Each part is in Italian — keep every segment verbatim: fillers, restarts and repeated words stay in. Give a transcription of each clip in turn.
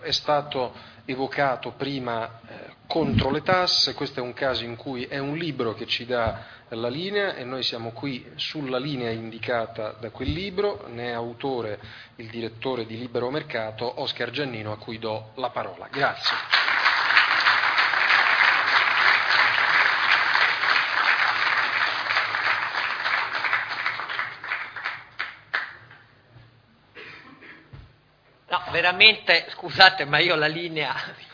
è stato evocato prima eh, contro le tasse, questo è un caso in cui è un libro che ci dà la linea e noi siamo qui sulla linea indicata da quel libro, ne è autore il direttore di Libero Mercato, Oscar Giannino, a cui do la parola. Grazie. No, veramente, scusate, ma io la linea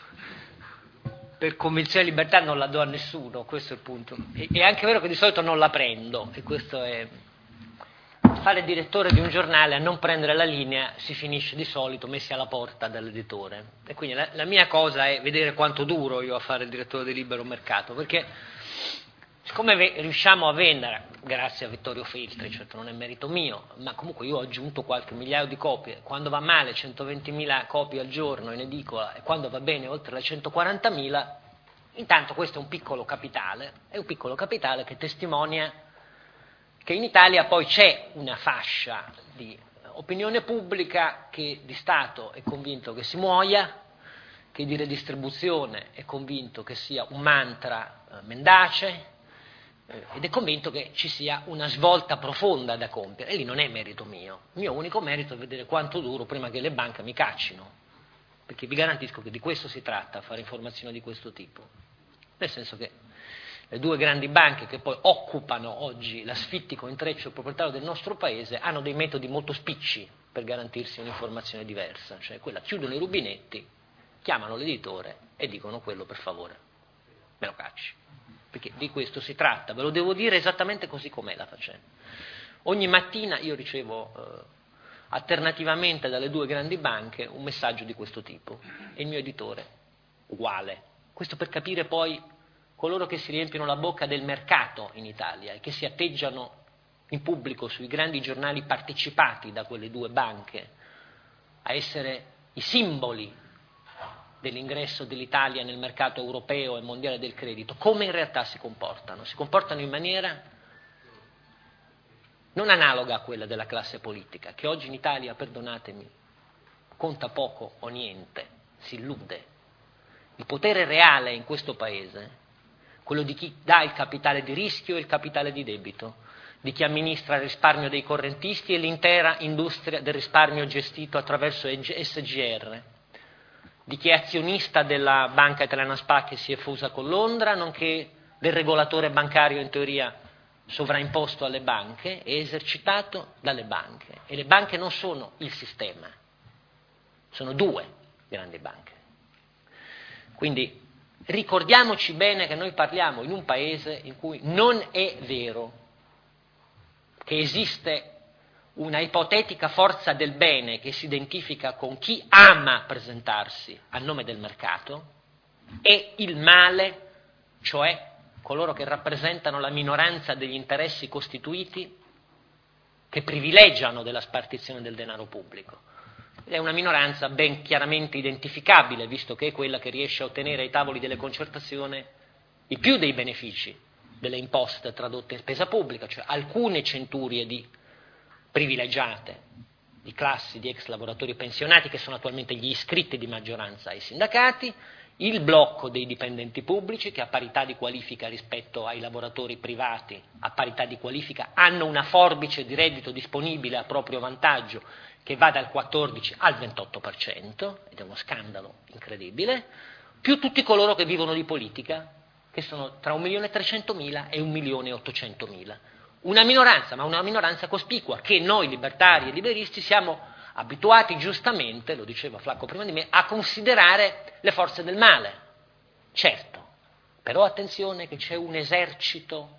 per convinzione e libertà non la do a nessuno, questo è il punto. E, è anche vero che di solito non la prendo, e questo è... Fare il direttore di un giornale a non prendere la linea si finisce di solito messi alla porta dall'editore. E quindi la, la mia cosa è vedere quanto duro io a fare il direttore di Libero Mercato, perché siccome ve, riusciamo a vendere, grazie a Vittorio Feltri, certo non è merito mio, ma comunque io ho aggiunto qualche migliaio di copie, quando va male centoventimila copie al giorno in edicola e quando va bene oltre le centoquarantamila, intanto questo è un piccolo capitale, è un piccolo capitale che testimonia che in Italia poi c'è una fascia di opinione pubblica che di Stato è convinto che si muoia, che di redistribuzione è convinto che sia un mantra eh, mendace, eh, ed è convinto che ci sia una svolta profonda da compiere, e lì non è merito mio. Il mio unico merito è vedere quanto duro prima che le banche mi caccino, perché vi garantisco che di questo si tratta, fare informazioni di questo tipo, nel senso che le due grandi banche che poi occupano oggi l'asfittico intreccio proprietario del nostro paese hanno dei metodi molto spicci per garantirsi un'informazione diversa, cioè quella, chiudono i rubinetti, chiamano l'editore e dicono: quello per favore me lo cacci, perché di questo si tratta, ve lo devo dire esattamente così com'è la faccenda. Ogni mattina io ricevo eh, alternativamente dalle due grandi banche un messaggio di questo tipo e il mio editore uguale, questo per capire poi coloro che si riempiono la bocca del mercato in Italia e che si atteggiano in pubblico sui grandi giornali partecipati da quelle due banche a essere i simboli dell'ingresso dell'Italia nel mercato europeo e mondiale del credito, come in realtà si comportano. Si comportano in maniera non analoga a quella della classe politica, che oggi in Italia, perdonatemi, conta poco o niente, si illude. Il potere reale in questo Paese, quello di chi dà il capitale di rischio e il capitale di debito, di chi amministra il risparmio dei correntisti e l'intera industria del risparmio gestito attraverso S G R, di chi è azionista della banca italiana S P A che si è fusa con Londra, nonché del regolatore bancario in teoria sovraimposto alle banche e esercitato dalle banche. E le banche non sono il sistema, sono due grandi banche. Quindi ricordiamoci bene che noi parliamo in un paese in cui non è vero che esiste una ipotetica forza del bene che si identifica con chi ama presentarsi a nome del mercato e il male, cioè coloro che rappresentano la minoranza degli interessi costituiti che privilegiano della spartizione del denaro pubblico. È una minoranza ben chiaramente identificabile, visto che è quella che riesce a ottenere ai tavoli delle concertazioni i più dei benefici delle imposte tradotte in spesa pubblica, cioè alcune centurie di privilegiate, di classi di ex lavoratori pensionati che sono attualmente gli iscritti di maggioranza ai sindacati, il blocco dei dipendenti pubblici che a parità di qualifica rispetto ai lavoratori privati, a parità di qualifica, hanno una forbice di reddito disponibile a proprio vantaggio che va dal quattordici al ventotto per cento, ed è uno scandalo incredibile, più tutti coloro che vivono di politica, che sono tra un milione e trecentomila e un milione e ottocentomila. Una minoranza, ma una minoranza cospicua, che noi libertari e liberisti siamo abituati giustamente, lo diceva Flacco prima di me, a considerare le forze del male. Certo, però attenzione che c'è un esercito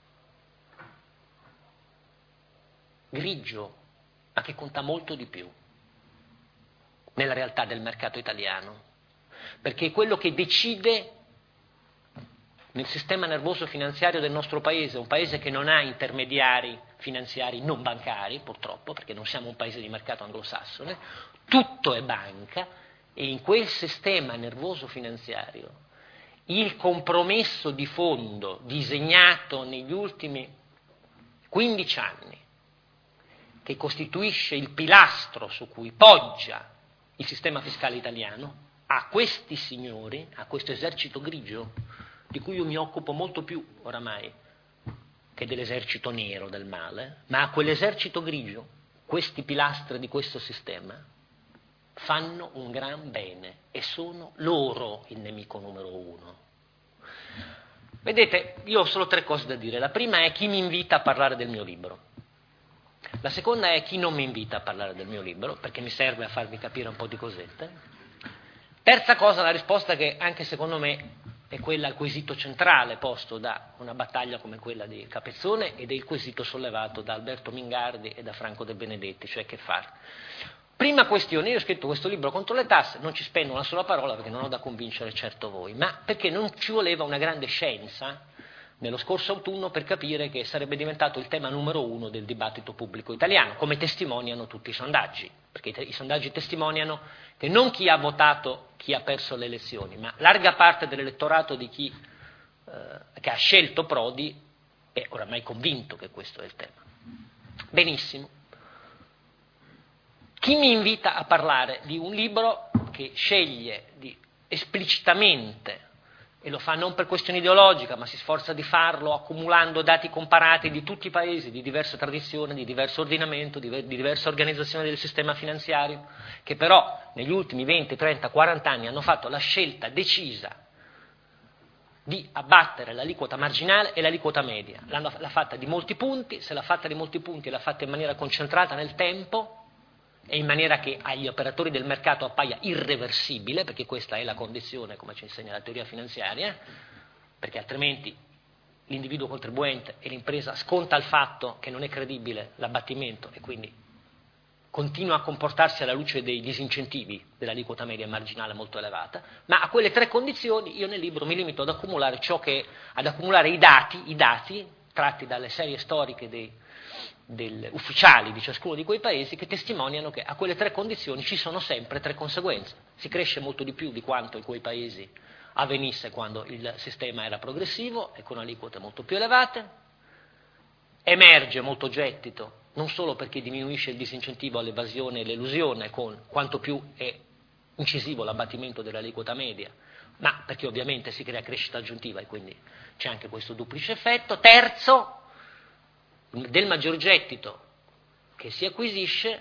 grigio, ma che conta molto di più nella realtà del mercato italiano, perché è quello che decide nel sistema nervoso finanziario del nostro paese, un paese che non ha intermediari finanziari non bancari, purtroppo, perché non siamo un paese di mercato anglosassone, tutto è banca, e in quel sistema nervoso finanziario il compromesso di fondo disegnato negli ultimi quindici anni, che costituisce il pilastro su cui poggia il sistema fiscale italiano, a questi signori, a questo esercito grigio, di cui io mi occupo molto più oramai che dell'esercito nero del male, ma a quell'esercito grigio, questi pilastri di questo sistema fanno un gran bene e sono loro il nemico numero uno. Vedete, io ho solo tre cose da dire. La prima è chi mi invita a parlare del mio libro. La seconda è chi non mi invita a parlare del mio libro, perché mi serve a farvi capire un po' di cosette. Terza cosa, la risposta che anche secondo me è quella al quesito centrale posto da una battaglia come quella di Capezzone ed è il quesito sollevato da Alberto Mingardi e da Franco De Benedetti, cioè che fare. Prima questione, io ho scritto questo libro contro le tasse, non ci spendo una sola parola perché non ho da convincere certo voi, ma perché non ci voleva una grande scienza nello scorso autunno per capire che sarebbe diventato il tema numero uno del dibattito pubblico italiano, come testimoniano tutti i sondaggi, perché i, i sondaggi testimoniano che non chi ha votato, chi ha perso le elezioni, ma larga parte dell'elettorato di chi eh, che ha scelto Prodi è oramai convinto che questo è il tema. Benissimo. Chi mi invita a parlare di un libro che sceglie di esplicitamente, e lo fa non per questione ideologica, ma si sforza di farlo accumulando dati comparati di tutti i paesi, di diversa tradizione, di diverso ordinamento, di, di diversa organizzazione del sistema finanziario, che però negli ultimi venti, trenta, quaranta anni hanno fatto la scelta decisa di abbattere l'aliquota marginale e l'aliquota media. L'hanno, l'ha fatta di molti punti, se l'ha fatta di molti punti l'ha fatta in maniera concentrata nel tempo, e in maniera che agli operatori del mercato appaia irreversibile, perché questa è la condizione, come ci insegna la teoria finanziaria, perché altrimenti l'individuo contribuente e l'impresa sconta il fatto che non è credibile l'abbattimento e quindi continua a comportarsi alla luce dei disincentivi dell'aliquota media marginale molto elevata, ma a quelle tre condizioni io nel libro mi limito ad accumulare ciò che, ad accumulare i dati, i dati tratti dalle serie storiche dei Del, ufficiali di ciascuno di quei paesi che testimoniano che a quelle tre condizioni ci sono sempre tre conseguenze. Si cresce molto di più di quanto in quei paesi avvenisse quando il sistema era progressivo e con aliquote molto più elevate, emerge molto gettito non solo perché diminuisce il disincentivo all'evasione e l'elusione con quanto più è incisivo l'abbattimento dell'aliquota media, ma perché ovviamente si crea crescita aggiuntiva e quindi c'è anche questo duplice effetto. Terzo, del maggior gettito che si acquisisce,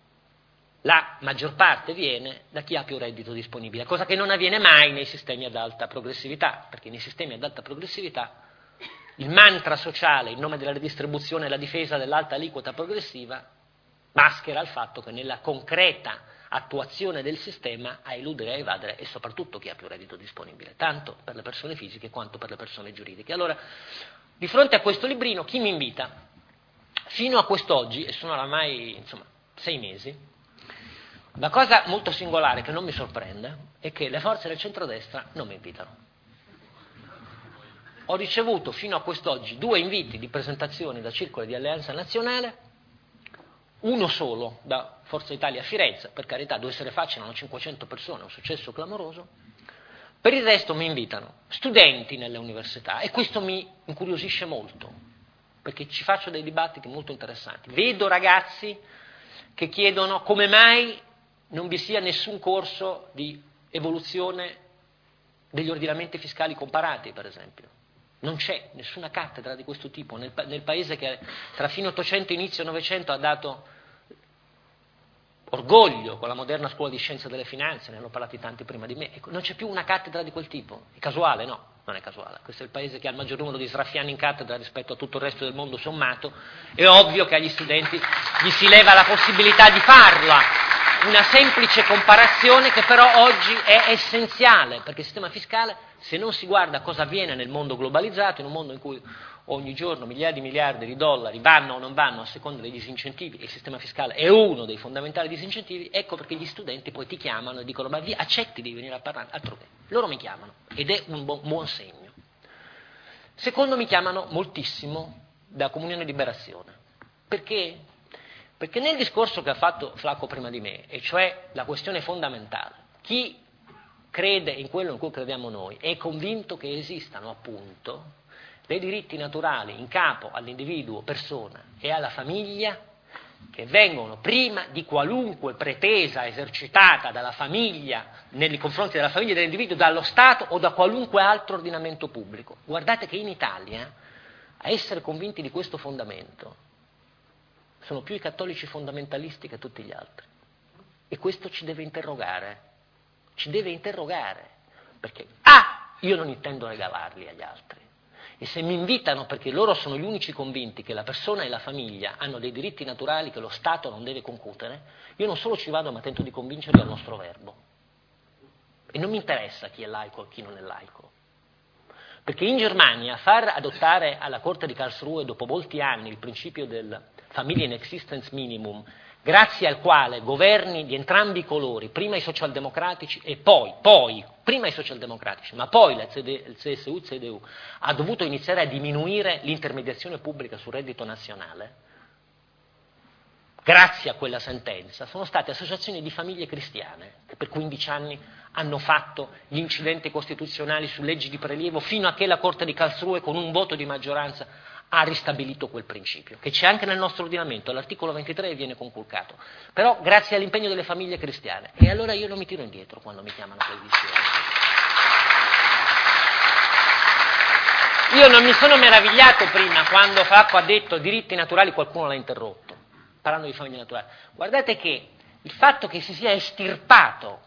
la maggior parte viene da chi ha più reddito disponibile, cosa che non avviene mai nei sistemi ad alta progressività, perché nei sistemi ad alta progressività il mantra sociale in nome della redistribuzione e la difesa dell'alta aliquota progressiva maschera il fatto che nella concreta attuazione del sistema a eludere e a evadere è soprattutto chi ha più reddito disponibile, tanto per le persone fisiche quanto per le persone giuridiche. Allora, di fronte a questo librino, chi mi invita? Fino a quest'oggi, e sono oramai insomma, sei mesi, la cosa molto singolare che non mi sorprende è che le forze del centrodestra non mi invitano. Ho ricevuto fino a quest'oggi due inviti di presentazione da Circolo di Alleanza Nazionale, uno solo da Forza Italia a Firenze, per carità, dove se ne facciano cinquecento persone, un successo clamoroso. Per il resto mi invitano studenti nelle università e questo mi incuriosisce molto, perché ci faccio dei dibattiti molto interessanti. Vedo ragazzi che chiedono come mai non vi sia nessun corso di evoluzione degli ordinamenti fiscali comparati, per esempio. Non c'è nessuna cattedra di questo tipo nel, nel paese che tra fine Ottocento e inizio Novecento ha dato orgoglio con la moderna scuola di scienza delle finanze, ne hanno parlati tanti prima di me. Ecco, non c'è più una cattedra di quel tipo. È casuale? No, non è casuale. Questo è il paese che ha il maggior numero di sraffiani in cattedra rispetto a tutto il resto del mondo sommato. È ovvio che agli studenti gli si leva la possibilità di farla. Una semplice comparazione che però oggi è essenziale, perché il sistema fiscale, se non si guarda a cosa avviene nel mondo globalizzato, in un mondo in cui ogni giorno migliaia di miliardi di dollari vanno o non vanno a seconda dei disincentivi, e il sistema fiscale è uno dei fondamentali disincentivi, ecco perché gli studenti poi ti chiamano e dicono ma via, accetti di venire a parlare altrove. Loro mi chiamano ed è un buon, buon segno. Secondo, mi chiamano moltissimo da Comunione e Liberazione. Perché? Perché nel discorso che ha fatto Flacco prima di me, e cioè la questione fondamentale, chi crede in quello in cui crediamo noi è convinto che esistano appunto dei diritti naturali in capo all'individuo, persona e alla famiglia che vengono prima di qualunque pretesa esercitata dalla famiglia, nei confronti della famiglia e dell'individuo, dallo Stato o da qualunque altro ordinamento pubblico. Guardate che in Italia a essere convinti di questo fondamento sono più i cattolici fondamentalisti che tutti gli altri. E questo ci deve interrogare, ci deve interrogare, perché ah, io non intendo regalarli agli altri. E se mi invitano perché loro sono gli unici convinti che la persona e la famiglia hanno dei diritti naturali che lo Stato non deve concutere, io non solo ci vado ma tento di convincerli al nostro verbo. E non mi interessa chi è laico e chi non è laico. Perché in Germania far adottare alla Corte di Karlsruhe dopo molti anni il principio del Familienexistenz Minimum, grazie al quale governi di entrambi i colori, prima i socialdemocratici e poi, poi, prima i socialdemocratici, ma poi la C D, il C S U, C D U, ha dovuto iniziare a diminuire l'intermediazione pubblica sul reddito nazionale, grazie a quella sentenza, sono state associazioni di famiglie cristiane che per quindici anni hanno fatto gli incidenti costituzionali su leggi di prelievo fino a che la Corte di Karlsruhe con un voto di maggioranza ha ristabilito quel principio, che c'è anche nel nostro ordinamento, l'articolo ventitré viene conculcato, però grazie all'impegno delle famiglie cristiane. E allora io non mi tiro indietro quando mi chiamano televisione. Io non mi sono meravigliato prima quando Flacco ha detto diritti naturali, qualcuno l'ha interrotto, parlando di famiglie naturali. Guardate che il fatto che si sia estirpato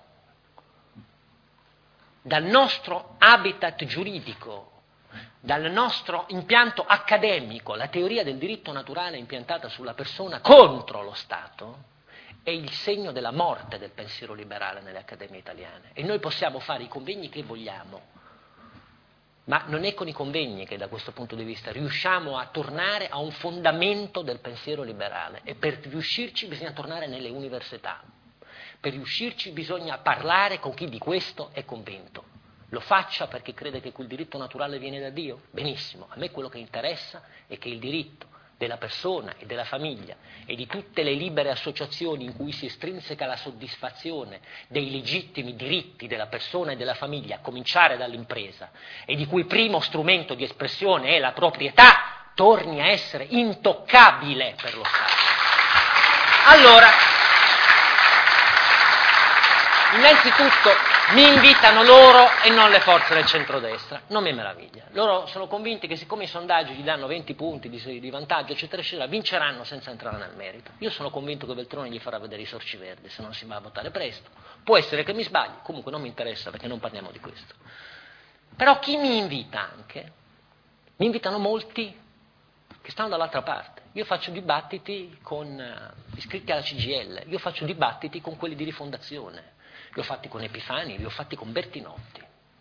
dal nostro habitat giuridico, dal nostro impianto accademico, la teoria del diritto naturale impiantata sulla persona contro lo Stato, è il segno della morte del pensiero liberale nelle accademie italiane. E noi possiamo fare i convegni che vogliamo, ma non è con i convegni che da questo punto di vista riusciamo a tornare a un fondamento del pensiero liberale. E per riuscirci bisogna tornare nelle università. Per riuscirci bisogna parlare con chi di questo è convinto. Lo faccia perché crede che quel diritto naturale viene da Dio? Benissimo, a me quello che interessa è che il diritto della persona e della famiglia e di tutte le libere associazioni in cui si estrinseca la soddisfazione dei legittimi diritti della persona e della famiglia, a cominciare dall'impresa, e di cui primo strumento di espressione è la proprietà, torni a essere intoccabile per lo Stato. Allora, innanzitutto mi invitano loro e non le forze del centrodestra, non mi meraviglia. Loro sono convinti che siccome i sondaggi gli danno venti punti di, di vantaggio, eccetera, eccetera, vinceranno senza entrare nel merito. Io sono convinto che Veltroni gli farà vedere i sorci verdi, se non si va a votare presto. Può essere che mi sbagli, comunque non mi interessa perché non parliamo di questo. Però chi mi invita anche? Mi invitano molti che stanno dall'altra parte. Io faccio dibattiti con uh, iscritti alla C G I L, io faccio dibattiti con quelli di Rifondazione. Li ho fatti con Epifani, li ho fatti con Bertinotti.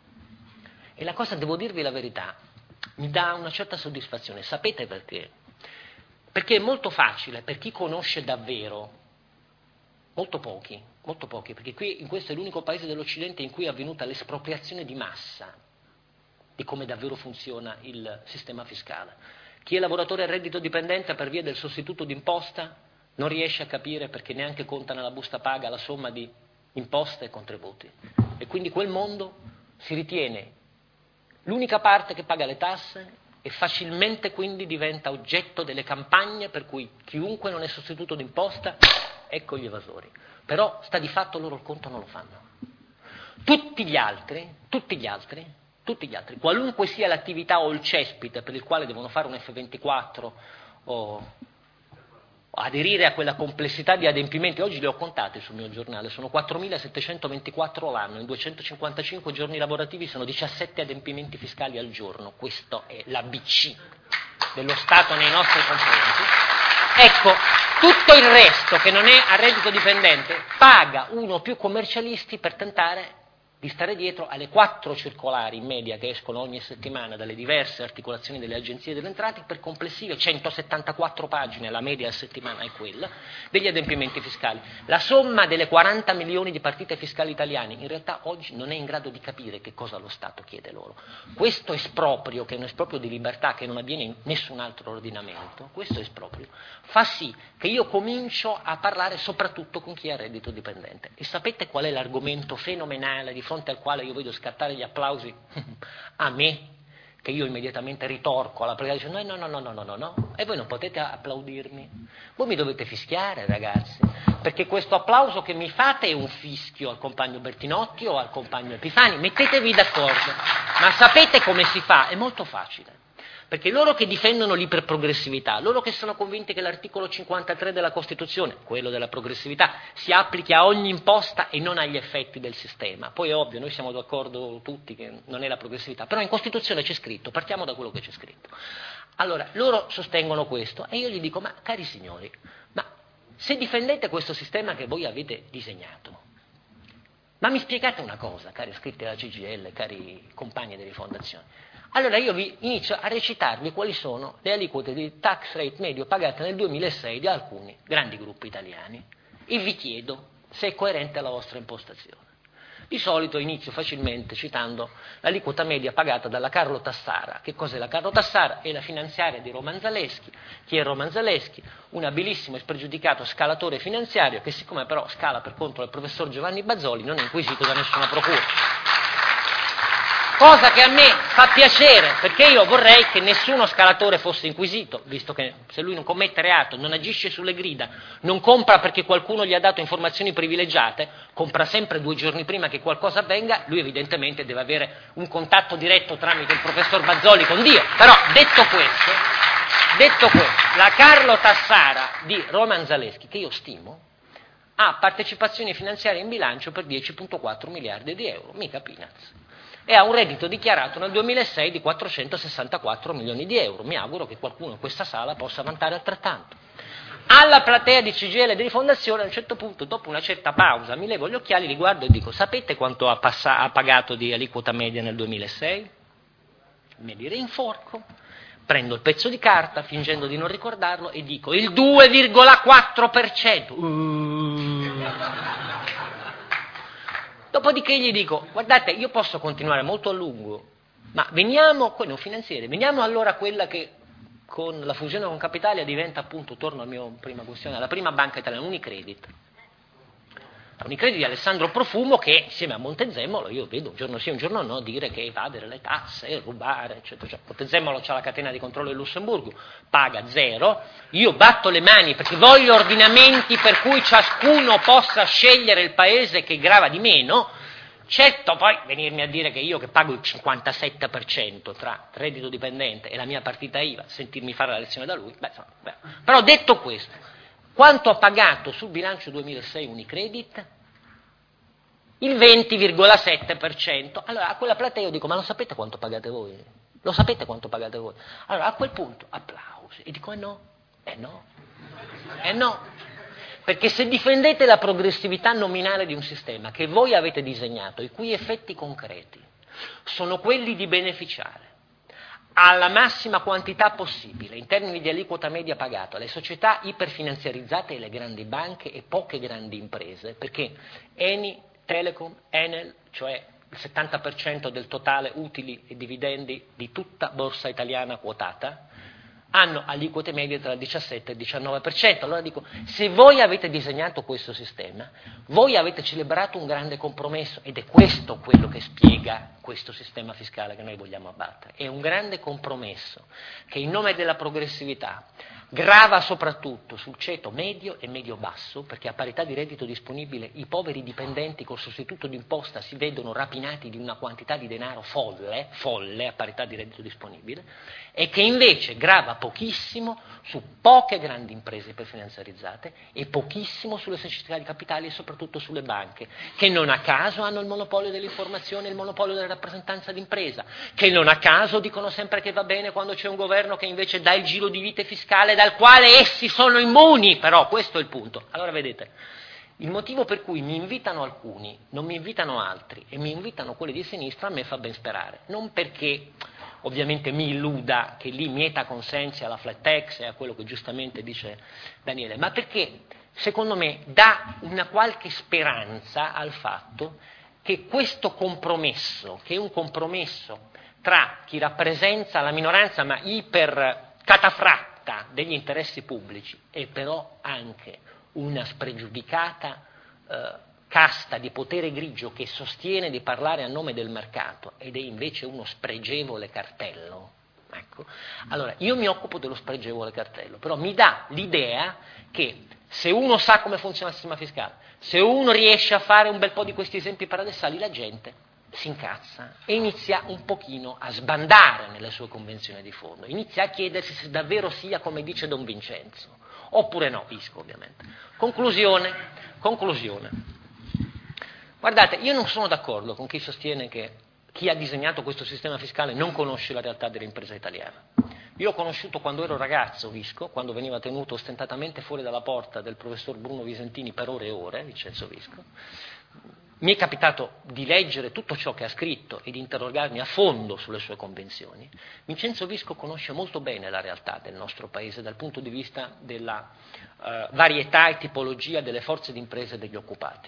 E la cosa, devo dirvi la verità, mi dà una certa soddisfazione. Sapete perché? Perché è molto facile per chi conosce davvero, molto pochi, molto pochi, perché qui in questo è l'unico paese dell'Occidente in cui è avvenuta l'espropriazione di massa di come davvero funziona il sistema fiscale. Chi è lavoratore a reddito dipendente per via del sostituto d'imposta non riesce a capire perché neanche conta nella busta paga la somma di imposte e contributi, e quindi quel mondo si ritiene l'unica parte che paga le tasse e facilmente quindi diventa oggetto delle campagne per cui chiunque non è sostituto d'imposta, ecco gli evasori. Però sta di fatto loro il conto non lo fanno. Tutti gli altri, tutti gli altri, tutti gli altri, qualunque sia l'attività o il cespite per il quale devono fare un F ventiquattro o aderire a quella complessità di adempimenti, oggi li ho contati sul mio giornale, sono quattromilasettecentoventiquattro l'anno, in duecentocinquantacinque giorni lavorativi sono diciassette adempimenti fiscali al giorno, questo è l'A B C dello Stato nei nostri confronti. Ecco, tutto il resto che non è a reddito dipendente paga uno o più commercialisti per tentare di stare dietro alle quattro circolari in media che escono ogni settimana dalle diverse articolazioni delle agenzie delle entrate per complessive centosettantaquattro pagine, la media a settimana è quella, degli adempimenti fiscali. La somma delle quaranta milioni di partite fiscali italiane in realtà oggi non è in grado di capire che cosa lo Stato chiede loro. Questo esproprio, che è un esproprio di libertà che non avviene in nessun altro ordinamento, questo esproprio fa sì che io comincio a parlare soprattutto con chi ha reddito dipendente. E sapete qual è l'argomento fenomenale di fronte al quale io vedo scattare gli applausi a me, che io immediatamente ritorco alla preghiera dicendo no, no, no, no, no, no, no, e voi non potete applaudirmi. Voi mi dovete fischiare, ragazzi, perché questo applauso che mi fate è un fischio al compagno Bertinotti o al compagno Epifani, mettetevi d'accordo. Ma sapete come si fa? È molto facile. Perché loro che difendono l'iperprogressività, loro che sono convinti che l'articolo cinquantatré della Costituzione, quello della progressività, si applichi a ogni imposta e non agli effetti del sistema. Poi è ovvio, noi siamo d'accordo tutti che non è la progressività, però in Costituzione c'è scritto, partiamo da quello che c'è scritto. Allora, loro sostengono questo e io gli dico, ma cari signori, ma se difendete questo sistema che voi avete disegnato, ma mi spiegate una cosa, cari iscritti alla C G I L, cari compagni delle fondazioni, allora io vi inizio a recitarvi quali sono le aliquote di tax rate medio pagate nel duemilasei da alcuni grandi gruppi italiani e vi chiedo se è coerente alla vostra impostazione. Di solito inizio facilmente citando l'aliquota media pagata dalla Carlo Tassara. Che cos'è la Carlo Tassara? È la finanziaria di Roman Zaleschi. Chi è Roman Zaleschi? Un abilissimo e spregiudicato scalatore finanziario che, siccome però scala per conto del professor Giovanni Bazzoli, non è inquisito da nessuna procura. Cosa che a me fa piacere, perché io vorrei che nessuno scalatore fosse inquisito, visto che se lui non commette reato, non agisce sulle grida, non compra perché qualcuno gli ha dato informazioni privilegiate, compra sempre due giorni prima che qualcosa avvenga, lui evidentemente deve avere un contatto diretto tramite il professor Bazzoli con Dio. Però detto questo, detto questo, la Carlo Tassara di Roman Zaleschi, che io stimo, ha partecipazioni finanziarie in bilancio per dieci virgola quattro miliardi di euro, mica peanuts. E ha un reddito dichiarato nel duemilasei di quattrocentosessantaquattro milioni di euro. Mi auguro che qualcuno in questa sala possa vantare altrettanto. Alla platea di C G I L e di Fondazione, a un certo punto, dopo una certa pausa, mi levo gli occhiali, li guardo e dico: sapete quanto ha, passa- ha pagato di aliquota media nel duemilasei? Me li rinforco, prendo il pezzo di carta, fingendo di non ricordarlo, e dico il due virgola quattro per cento. Uh. Dopodiché gli dico, guardate, io posso continuare molto a lungo, ma veniamo, quello è un finanziere, veniamo allora a quella che con la fusione con Capitalia diventa appunto, torno alla mia prima questione, la prima banca italiana, Unicredit. Unicredit di Alessandro Profumo, che insieme a Montezemolo, io vedo un giorno sì un giorno no, dire che evadere le tasse, rubare, eccetera, eccetera. Montezemolo c'ha la catena di controllo di Lussemburgo, paga zero, io batto le mani perché voglio ordinamenti per cui ciascuno possa scegliere il paese che grava di meno. Certo, poi venirmi a dire che io che pago il cinquantasette per cento tra reddito dipendente e la mia partita I V A, sentirmi fare la lezione da lui, beh, insomma, beh. Però detto questo, quanto ha pagato sul bilancio duemilasei Unicredit? Il venti virgola sette per cento. Allora a quella platea io dico, ma lo sapete quanto pagate voi? Lo sapete quanto pagate voi? Allora a quel punto applausi. E dico, eh no, eh no, eh no. Perché se difendete la progressività nominale di un sistema che voi avete disegnato, i cui effetti concreti sono quelli di beneficiare alla massima quantità possibile, in termini di aliquota media pagata, le società iperfinanziarizzate e le grandi banche e poche grandi imprese, perché Eni, Telecom, Enel, cioè il settanta per cento del totale utili e dividendi di tutta borsa italiana quotata, hanno aliquote medie tra il diciassette e il diciannove per cento. Allora dico, se voi avete disegnato questo sistema, voi avete celebrato un grande compromesso, ed è questo quello che spiega questo sistema fiscale che noi vogliamo abbattere. È un grande compromesso che in nome della progressività grava soprattutto sul ceto medio e medio-basso, perché a parità di reddito disponibile i poveri dipendenti col sostituto d'imposta si vedono rapinati di una quantità di denaro folle, folle a parità di reddito disponibile, e che invece grava pochissimo su poche grandi imprese iperfinanziarizzate e pochissimo sulle società di capitali e soprattutto sulle banche, che non a caso hanno il monopolio dell'informazione e il monopolio della rappresentanza d'impresa, che non a caso dicono sempre che va bene quando c'è un governo che invece dà il giro di vite fiscale dal quale essi sono immuni, però questo è il punto. Allora vedete, il motivo per cui mi invitano alcuni, non mi invitano altri, e mi invitano quelli di sinistra, a me fa ben sperare, non perché ovviamente mi illuda che lì mieta consensi alla flat tax e a quello che giustamente dice Daniele, ma perché secondo me dà una qualche speranza al fatto che questo compromesso, che è un compromesso tra chi rappresenta la minoranza ma iper catafratta degli interessi pubblici e però anche una spregiudicata eh, casta di potere grigio che sostiene di parlare a nome del mercato ed è invece uno spregevole cartello, ecco, allora io mi occupo dello spregevole cartello, però mi dà l'idea che se uno sa come funziona il sistema fiscale, se uno riesce a fare un bel po' di questi esempi paradossali, la gente si incazza e inizia un pochino a sbandare nelle sue convenzioni di fondo, inizia a chiedersi se davvero sia come dice Don Vincenzo, oppure no, Visco ovviamente. Conclusione, conclusione. Guardate, io non sono d'accordo con chi sostiene che chi ha disegnato questo sistema fiscale non conosce la realtà dell'impresa italiana. Io ho conosciuto quando ero ragazzo Visco, quando veniva tenuto ostentatamente fuori dalla porta del professor Bruno Visentini per ore e ore, Vincenzo Visco. Mi è capitato di leggere tutto ciò che ha scritto e di interrogarmi a fondo sulle sue convenzioni. Vincenzo Visco conosce molto bene la realtà del nostro paese dal punto di vista della eh, varietà e tipologia delle forze d'impresa e degli occupati.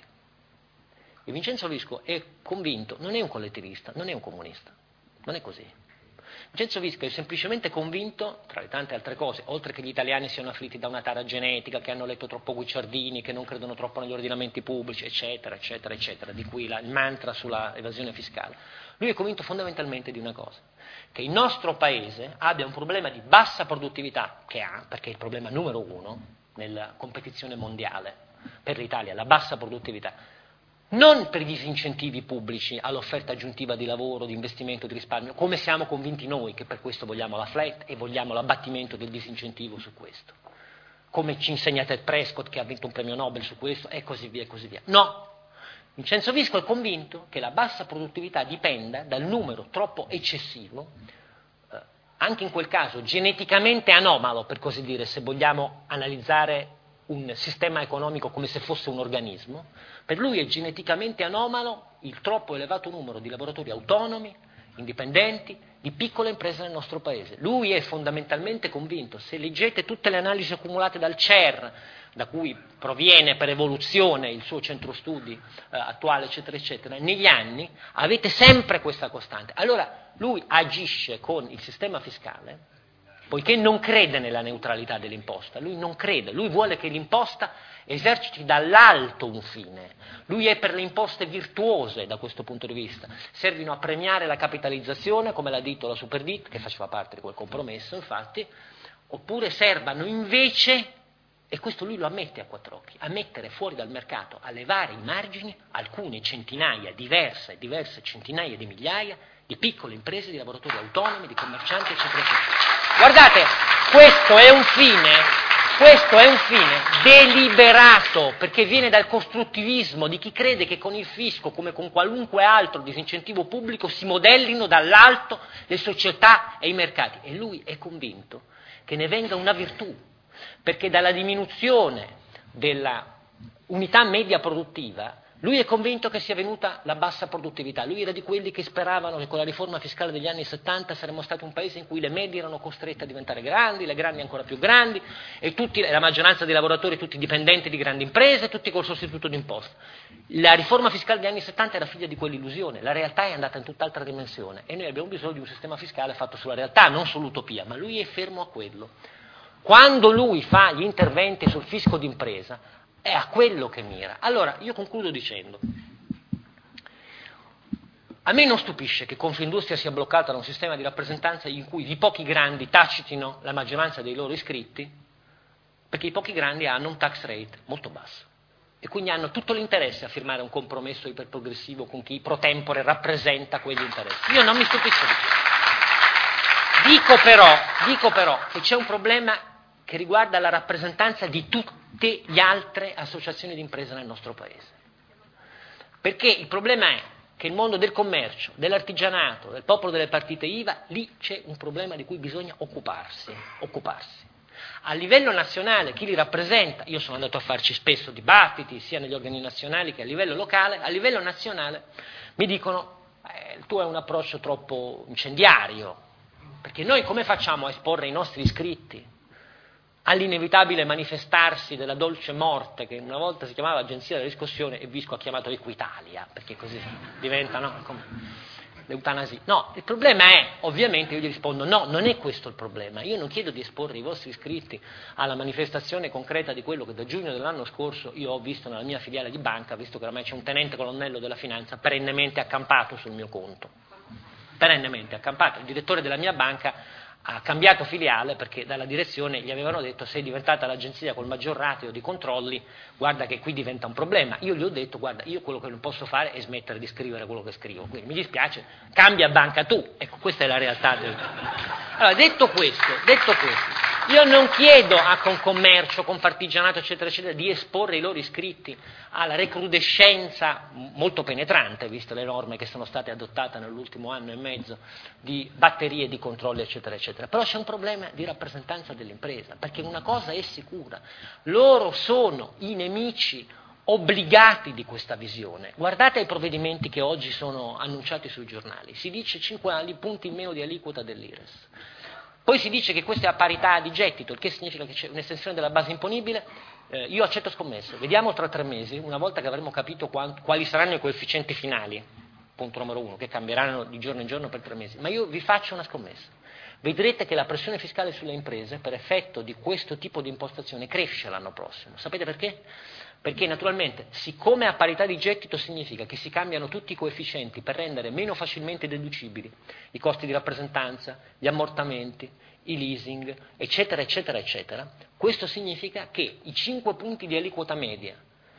E Vincenzo Visco è convinto, non è un collettivista, non è un comunista, non è così. Vincenzo Visco è semplicemente convinto, tra le tante altre cose, oltre che gli italiani siano afflitti da una tara genetica, che hanno letto troppo Guicciardini, che non credono troppo negli ordinamenti pubblici, eccetera, eccetera, eccetera, di cui la, il mantra sulla evasione fiscale. Lui è convinto fondamentalmente di una cosa, che il nostro paese abbia un problema di bassa produttività, che ha, perché è il problema numero uno nella competizione mondiale per l'Italia, la bassa produttività, non per gli disincentivi pubblici all'offerta aggiuntiva di lavoro, di investimento, di risparmio, come siamo convinti noi che per questo vogliamo la flat e vogliamo l'abbattimento del disincentivo su questo, come ci insegna Ted Prescott che ha vinto un premio Nobel su questo e così via e così via. No, Vincenzo Visco è convinto che la bassa produttività dipenda dal numero troppo eccessivo, eh, anche in quel caso geneticamente anomalo per così dire, se vogliamo analizzare un sistema economico come se fosse un organismo. Per lui è geneticamente anomalo il troppo elevato numero di lavoratori autonomi, indipendenti, di piccole imprese nel nostro paese. Lui è fondamentalmente convinto, se leggete tutte le analisi accumulate dal C E R, da cui proviene per evoluzione il suo centro studi eh, attuale, eccetera, eccetera, negli anni avete sempre questa costante. Allora lui agisce con il sistema fiscale, poiché non crede nella neutralità dell'imposta, lui non crede, lui vuole che l'imposta eserciti dall'alto un fine, lui è per le imposte virtuose da questo punto di vista, servino a premiare la capitalizzazione, come l'ha detto la Superdit, che faceva parte di quel compromesso infatti, oppure servano invece, e questo lui lo ammette a quattro occhi, a mettere fuori dal mercato, a levare i margini, alcune centinaia, diverse, diverse centinaia di migliaia di piccole imprese, di lavoratori autonomi, di commercianti, eccetera, eccetera. Guardate, questo è un fine, questo è un fine deliberato, perché viene dal costruttivismo di chi crede che con il fisco, come con qualunque altro disincentivo pubblico, si modellino dall'alto le società e i mercati. E lui è convinto che ne venga una virtù, perché dalla diminuzione della unità media produttiva lui è convinto che sia venuta la bassa produttività. Lui era di quelli che speravano che con la riforma fiscale degli anni settanta saremmo stati un paese in cui le medie erano costrette a diventare grandi, le grandi ancora più grandi, e tutti, la maggioranza dei lavoratori tutti dipendenti di grandi imprese, tutti col sostituto d'imposta. La riforma fiscale degli anni settanta era figlia di quell'illusione, la realtà è andata in tutt'altra dimensione e noi abbiamo bisogno di un sistema fiscale fatto sulla realtà, non sull'utopia, ma lui è fermo a quello. Quando lui fa gli interventi sul fisco d'impresa, è a quello che mira. Allora, io concludo dicendo, a me non stupisce che Confindustria sia bloccata da un sistema di rappresentanza in cui i pochi grandi tacitino la maggioranza dei loro iscritti, perché i pochi grandi hanno un tax rate molto basso e quindi hanno tutto l'interesse a firmare un compromesso iperprogressivo con chi pro tempore rappresenta quegli interessi. Io non mi stupisco di questo. Dico però, dico però che c'è un problema che riguarda la rappresentanza di tutte le altre associazioni di impresa nel nostro paese. Perché il problema è che il mondo del commercio, dell'artigianato, del popolo delle partite I V A, lì c'è un problema di cui bisogna occuparsi, occuparsi. A livello nazionale chi li rappresenta, io sono andato a farci spesso dibattiti sia negli organi nazionali che a livello locale, a livello nazionale mi dicono eh, il tuo è un approccio troppo incendiario, perché noi come facciamo a esporre i nostri iscritti all'inevitabile manifestarsi della dolce morte che una volta si chiamava Agenzia della Riscossione e Visco ha chiamato Equitalia, perché così diventa, no? Come... l'eutanasia. No, il problema è, ovviamente io gli rispondo, no, non è questo il problema. Io non chiedo di esporre i vostri iscritti alla manifestazione concreta di quello che da giugno dell'anno scorso io ho visto nella mia filiale di banca, visto che ormai c'è un tenente colonnello della finanza perennemente accampato sul mio conto. Perennemente accampato. Il direttore della mia banca ha cambiato filiale perché dalla direzione gli avevano detto: sei diventata l'agenzia col maggior ratio di controlli, guarda che qui diventa un problema. Io gli ho detto: guarda, io quello che non posso fare è smettere di scrivere quello che scrivo, quindi mi dispiace, cambia banca tu. Ecco, questa è la realtà del... Allora, detto questo, detto questo, io non chiedo a Confcommercio, Confartigianato, eccetera, eccetera, di esporre i loro iscritti alla recrudescenza molto penetrante, viste le norme che sono state adottate nell'ultimo anno e mezzo, di batterie di controlli, eccetera, eccetera. Però c'è un problema di rappresentanza dell'impresa, perché una cosa è sicura, loro sono i nemici obbligati di questa visione. Guardate i provvedimenti che oggi sono annunciati sui giornali, si dice cinque punti in meno di aliquota dell'I R E S. Poi si dice che questa è a parità di gettito, il che significa che c'è un'estensione della base imponibile. Eh, io accetto scommesse, vediamo tra tre mesi, una volta che avremo capito quant- quali saranno i coefficienti finali, punto numero uno, che cambieranno di giorno in giorno per tre mesi, ma io vi faccio una scommessa. Vedrete che la pressione fiscale sulle imprese, per effetto di questo tipo di impostazione, cresce l'anno prossimo. Sapete perché? Perché naturalmente, siccome a parità di gettito significa che si cambiano tutti i coefficienti per rendere meno facilmente deducibili i costi di rappresentanza, gli ammortamenti, i leasing, eccetera, eccetera, eccetera, questo significa che i cinque punti di aliquota media,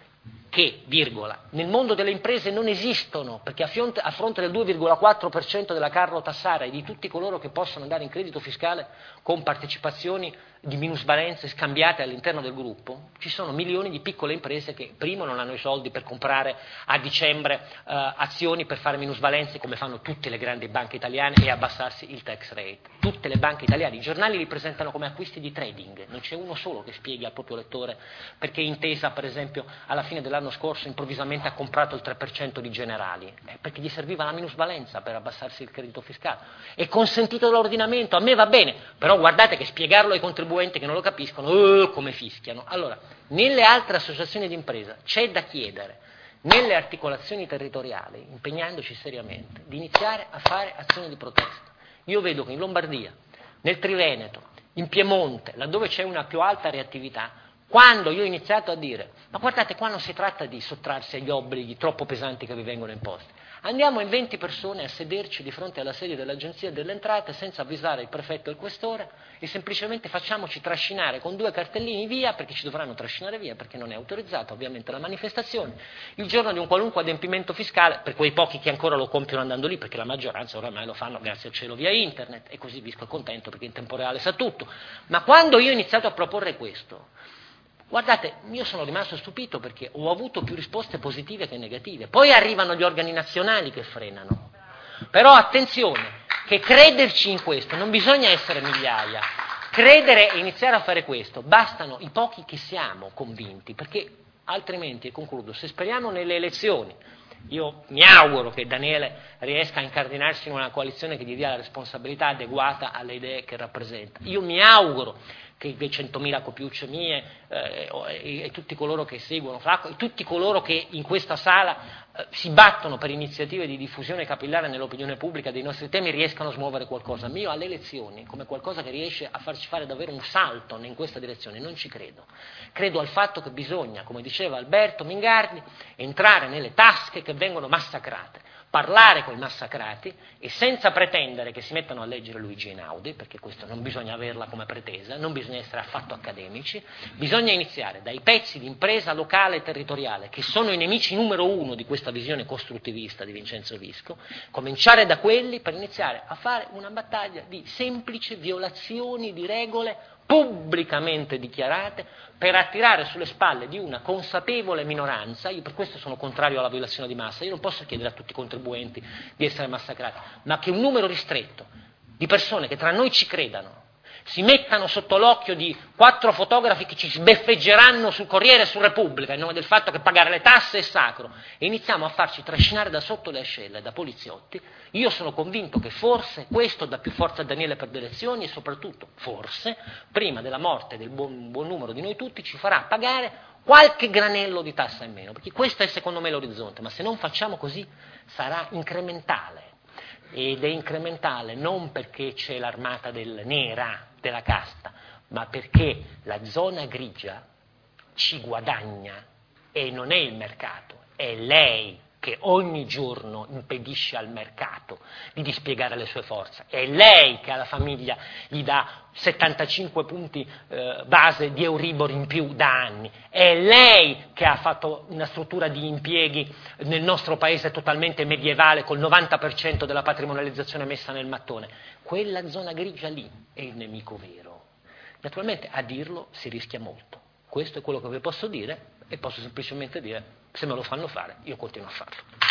che, virgola, nel mondo delle imprese non esistono, perché a fronte, a fronte del due virgola quattro per cento della carro tassara e di tutti coloro che possono andare in credito fiscale con partecipazioni di minusvalenze scambiate all'interno del gruppo, ci sono milioni di piccole imprese che prima non hanno i soldi per comprare a dicembre eh, azioni per fare minusvalenze come fanno tutte le grandi banche italiane e abbassarsi il tax rate. Tutte le banche italiane, i giornali li presentano come acquisti di trading, non c'è uno solo che spieghi al proprio lettore perché Intesa, per esempio, alla fine dell'anno scorso improvvisamente ha comprato il tre per cento di Generali, eh, perché gli serviva la minusvalenza per abbassarsi il credito fiscale. È consentito dall'ordinamento, a me va bene, però guardate che spiegarlo ai contribuenti che non lo capiscono, uh, come fischiano. Allora, nelle altre associazioni di impresa c'è da chiedere, nelle articolazioni territoriali, impegnandoci seriamente, di iniziare a fare azioni di protesta. Io vedo che in Lombardia, nel Triveneto, in Piemonte, laddove c'è una più alta reattività, quando io ho iniziato a dire, ma guardate, qua non si tratta di sottrarsi agli obblighi troppo pesanti che vi vengono imposti, andiamo in venti persone a sederci di fronte alla sede dell'Agenzia delle Entrate senza avvisare il prefetto e il questore e semplicemente facciamoci trascinare con due cartellini via, perché ci dovranno trascinare via, perché non è autorizzata ovviamente la manifestazione, il giorno di un qualunque adempimento fiscale, per quei pochi che ancora lo compiono andando lì, perché la maggioranza oramai lo fanno grazie al cielo via internet, e così Visco è contento perché in tempo reale sa tutto. Ma quando io ho iniziato a proporre questo, guardate, io sono rimasto stupito perché ho avuto più risposte positive che negative. Poi arrivano gli organi nazionali che frenano. Però attenzione, che crederci in questo, non bisogna essere migliaia. Credere e iniziare a fare questo, bastano i pochi che siamo convinti, perché altrimenti, e concludo, se speriamo nelle elezioni, io mi auguro che Daniele riesca a incardinarsi in una coalizione che gli dia la responsabilità adeguata alle idee che rappresenta. Io mi auguro che i centomila copiucce mie eh, e, e tutti coloro che seguono Flacco e tutti coloro che in questa sala eh, si battono per iniziative di diffusione capillare nell'opinione pubblica dei nostri temi riescano a smuovere qualcosa. Ma io alle elezioni, come qualcosa che riesce a farci fare davvero un salto in questa direzione, non ci credo. Credo al fatto che bisogna, come diceva Alberto Mingardi, entrare nelle tasche che vengono massacrate, parlare con i massacrati e senza pretendere che si mettano a leggere Luigi Einaudi, perché questo non bisogna averla come pretesa, non bisogna essere affatto accademici, bisogna iniziare dai pezzi di impresa locale e territoriale, che sono i nemici numero uno di questa visione costruttivista di Vincenzo Visco, cominciare da quelli per iniziare a fare una battaglia di semplici violazioni di regole pubblicamente dichiarate per attirare sulle spalle di una consapevole minoranza. Io per questo sono contrario alla violazione di massa, io non posso chiedere a tutti i contribuenti di essere massacrati, ma che un numero ristretto di persone che tra noi ci credano si mettano sotto l'occhio di quattro fotografi che ci sbeffeggeranno sul Corriere e su Repubblica in nome del fatto che pagare le tasse è sacro, e iniziamo a farci trascinare da sotto le ascelle da poliziotti. Io sono convinto che forse questo dà più forza a Daniele per le elezioni e soprattutto, forse, prima della morte del buon, buon numero di noi tutti, ci farà pagare qualche granello di tassa in meno, perché questo è secondo me l'orizzonte, ma se non facciamo così sarà incrementale. ed è incrementale non perché c'è l'armata del nera, della casta, ma perché la zona grigia ci guadagna e non è il mercato, è lei che ogni giorno impedisce al mercato di dispiegare le sue forze. È lei che alla famiglia gli dà settantacinque punti eh, base di Euribor in più da anni. È lei che ha fatto una struttura di impieghi nel nostro paese totalmente medievale, col novanta per cento della patrimonializzazione messa nel mattone. Quella zona grigia lì è il nemico vero. Naturalmente a dirlo si rischia molto. Questo è quello che vi posso dire e posso semplicemente dire: se me lo fanno fare, io continuo a farlo.